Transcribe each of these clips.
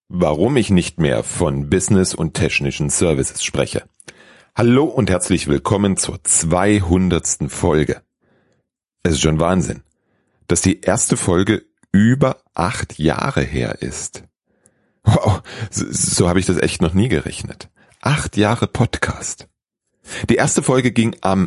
Warum ich nicht mehr von Business und technischen Services spreche. Hallo und herzlich willkommen zur 200. Folge. Es ist schon Wahnsinn, dass die erste Folge über 8 Jahre her ist. Wow, so habe ich das echt noch nie gerechnet. 8 Jahre Podcast. Die erste Folge ging am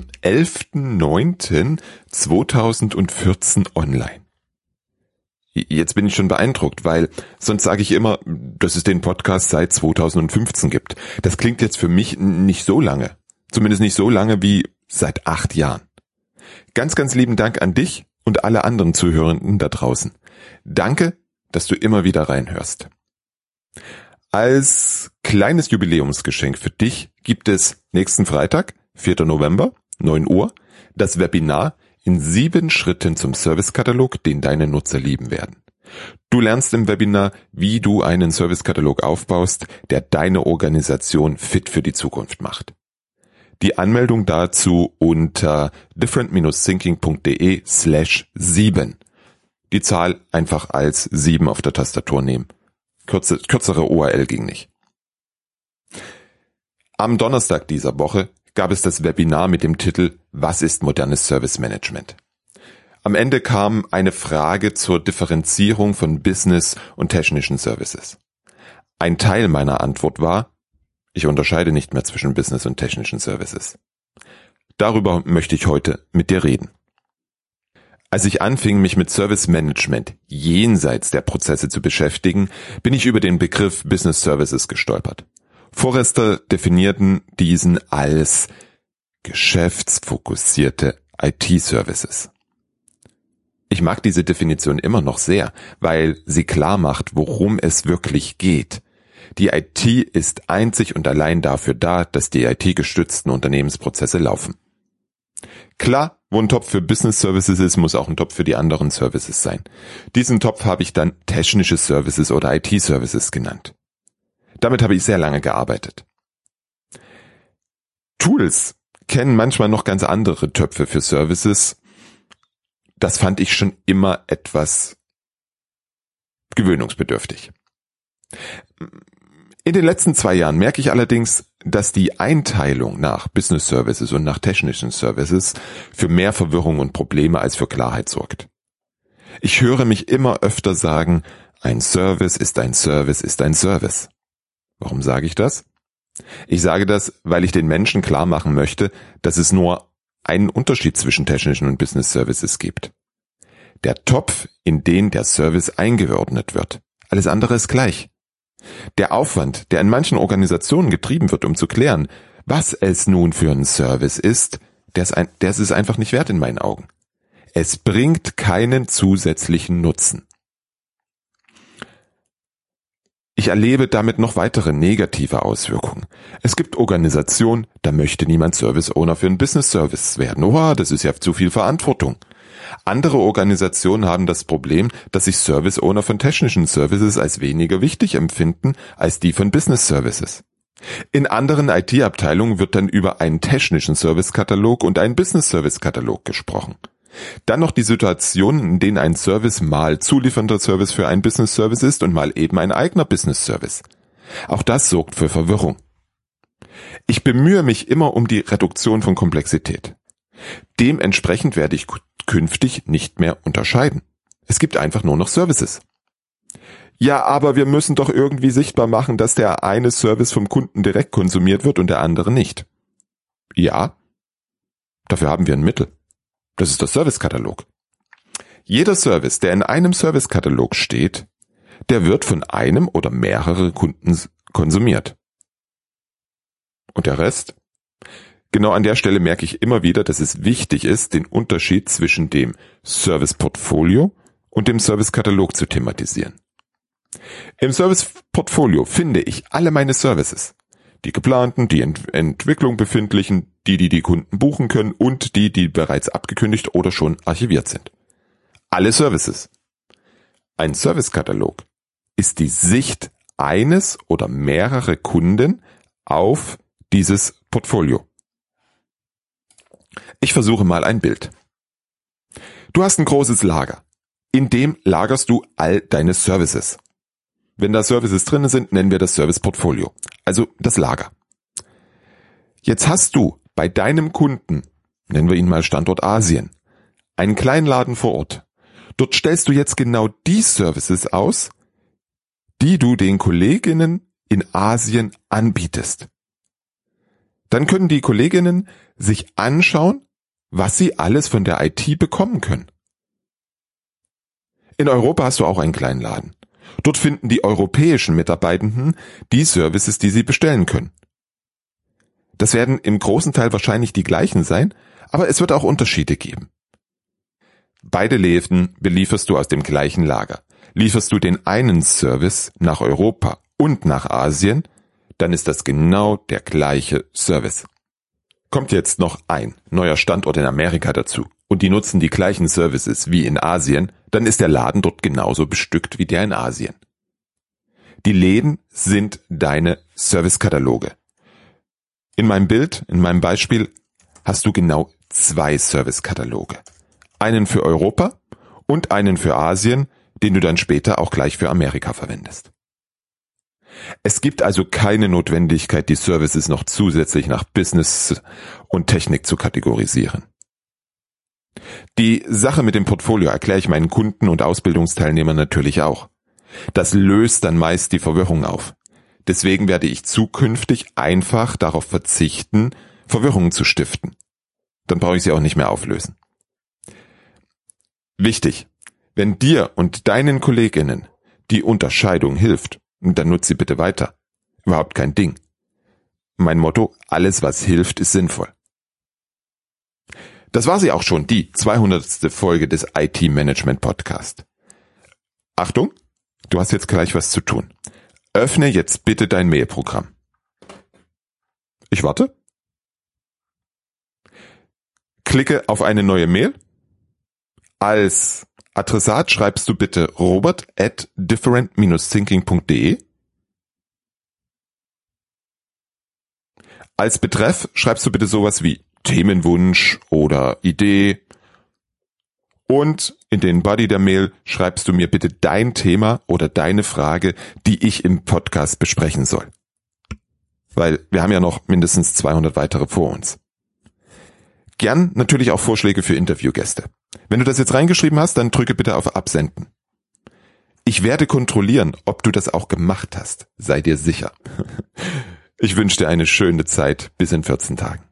11.09.2014 online. Jetzt bin ich schon beeindruckt, weil sonst sage ich immer, dass es den Podcast seit 2015 gibt. Das klingt jetzt für mich nicht so lange. Zumindest nicht so lange wie seit 8 Jahren. Ganz, ganz lieben Dank an dich und alle anderen Zuhörenden da draußen. Danke, dass du immer wieder reinhörst. Als kleines Jubiläumsgeschenk für dich gibt es nächsten Freitag, 4. November, 9 Uhr, das Webinar in 7 Schritten zum Servicekatalog, den deine Nutzer lieben werden. Du lernst im Webinar, wie du einen Servicekatalog aufbaust, der deine Organisation fit für die Zukunft macht. Die Anmeldung dazu unter different-thinking.de/7. Die Zahl einfach als 7 auf der Tastatur nehmen. Kürzere URL ging nicht. Am Donnerstag dieser Woche gab es das Webinar mit dem Titel Was ist modernes Service Management? Am Ende kam eine Frage zur Differenzierung von Business und technischen Services. Ein Teil meiner Antwort war, ich unterscheide nicht mehr zwischen Business und technischen Services. Darüber möchte ich heute mit dir reden. Als ich anfing, mich mit Service Management jenseits der Prozesse zu beschäftigen, bin ich über den Begriff Business Services gestolpert. Forrester definierten diesen als geschäftsfokussierte IT-Services. Ich mag diese Definition immer noch sehr, weil sie klar macht, worum es wirklich geht. Die IT ist einzig und allein dafür da, dass die IT-gestützten Unternehmensprozesse laufen. Klar, wo ein Topf für Business Services ist, muss auch ein Topf für die anderen Services sein. Diesen Topf habe ich dann technische Services oder IT-Services genannt. Damit habe ich sehr lange gearbeitet. Tools kennen manchmal noch ganz andere Töpfe für Services. Das fand ich schon immer etwas gewöhnungsbedürftig. In den letzten 2 Jahren merke ich allerdings, dass die Einteilung nach Business Services und nach technischen Services für mehr Verwirrung und Probleme als für Klarheit sorgt. Ich höre mich immer öfter sagen, ein Service ist ein Service ist ein Service. Warum sage ich das? Ich sage das, weil ich den Menschen klar machen möchte, dass es nur einen Unterschied zwischen technischen und Business Services gibt. Der Topf, in den der Service eingeordnet wird. Alles andere ist gleich. Der Aufwand, der in manchen Organisationen getrieben wird, um zu klären, was es nun für ein Service ist, der ist es einfach nicht wert in meinen Augen. Es bringt keinen zusätzlichen Nutzen. Ich erlebe damit noch weitere negative Auswirkungen. Es gibt Organisationen, da möchte niemand Service Owner für einen Business Service werden. Oh, das ist ja zu viel Verantwortung. Andere Organisationen haben das Problem, dass sich Service Owner von technischen Services als weniger wichtig empfinden als die von Business Services. In anderen IT-Abteilungen wird dann über einen technischen Service-Katalog und einen Business Service-Katalog gesprochen. Dann noch die Situation, in denen ein Service mal zuliefernder Service für ein Business Service ist und mal eben ein eigener Business Service. Auch das sorgt für Verwirrung. Ich bemühe mich immer um die Reduktion von Komplexität. Dementsprechend werde ich künftig nicht mehr unterscheiden. Es gibt einfach nur noch Services. Ja, aber wir müssen doch irgendwie sichtbar machen, dass der eine Service vom Kunden direkt konsumiert wird und der andere nicht. Ja, dafür haben wir ein Mittel. Das ist der Servicekatalog. Jeder Service, der in einem Servicekatalog steht, der wird von einem oder mehreren Kunden konsumiert. Und der Rest? Genau an der Stelle merke ich immer wieder, dass es wichtig ist, den Unterschied zwischen dem Serviceportfolio und dem Servicekatalog zu thematisieren. Im Serviceportfolio finde ich alle meine Services. Die geplanten, die in Entwicklung befindlichen, die Kunden buchen können und die bereits abgekündigt oder schon archiviert sind. Alle Services. Ein Servicekatalog ist die Sicht eines oder mehrerer Kunden auf dieses Portfolio. Ich versuche mal ein Bild. Du hast ein großes Lager. In dem lagerst du all deine Services. Wenn da Services drin sind, nennen wir das Serviceportfolio, also das Lager. Jetzt hast du bei deinem Kunden, nennen wir ihn mal Standort Asien, einen kleinen Laden vor Ort. Dort stellst du jetzt genau die Services aus, die du den Kolleginnen in Asien anbietest. Dann können die Kolleginnen sich anschauen, was sie alles von der IT bekommen können. In Europa hast du auch einen kleinen Laden. Dort finden die europäischen Mitarbeitenden die Services, die sie bestellen können. Das werden im großen Teil wahrscheinlich die gleichen sein, aber es wird auch Unterschiede geben. Beide Läden belieferst du aus dem gleichen Lager. Lieferst du den einen Service nach Europa und nach Asien, dann ist das genau der gleiche Service. Kommt jetzt noch ein neuer Standort in Amerika dazu und die nutzen die gleichen Services wie in Asien, dann ist der Laden dort genauso bestückt wie der in Asien. Die Läden sind deine Servicekataloge. In meinem Bild, in meinem Beispiel, hast du genau 2 Servicekataloge. Einen für Europa und einen für Asien, den du dann später auch gleich für Amerika verwendest. Es gibt also keine Notwendigkeit, die Services noch zusätzlich nach Business und Technik zu kategorisieren. Die Sache mit dem Portfolio erkläre ich meinen Kunden und Ausbildungsteilnehmern natürlich auch. Das löst dann meist die Verwirrung auf. Deswegen werde ich zukünftig einfach darauf verzichten, Verwirrungen zu stiften. Dann brauche ich sie auch nicht mehr auflösen. Wichtig, wenn dir und deinen Kolleginnen die Unterscheidung hilft, dann nutz sie bitte weiter. Überhaupt kein Ding. Mein Motto, alles was hilft, ist sinnvoll. Das war sie auch schon, die 200. Folge des IT-Management Podcast. Achtung, du hast jetzt gleich was zu tun. Öffne jetzt bitte dein Mailprogramm. Ich warte. Klicke auf eine neue Mail. Als Adressat schreibst du bitte robert@different-thinking.de. Als Betreff schreibst du bitte sowas wie Themenwunsch oder Idee. Und in den Body der Mail schreibst du mir bitte dein Thema oder deine Frage, die ich im Podcast besprechen soll. Weil wir haben ja noch mindestens 200 weitere vor uns. Gern natürlich auch Vorschläge für Interviewgäste. Wenn du das jetzt reingeschrieben hast, dann drücke bitte auf Absenden. Ich werde kontrollieren, ob du das auch gemacht hast. Sei dir sicher. Ich wünsche dir eine schöne Zeit bis in 14 Tagen.